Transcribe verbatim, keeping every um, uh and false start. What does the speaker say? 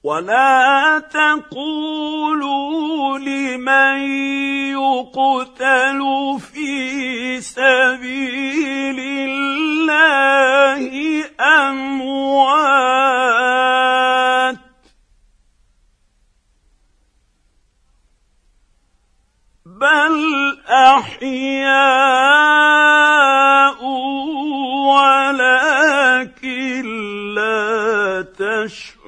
ولا تقولوا لمن يقتل في سبيل الله أموات بل أحياء ولكن لا تشعرون.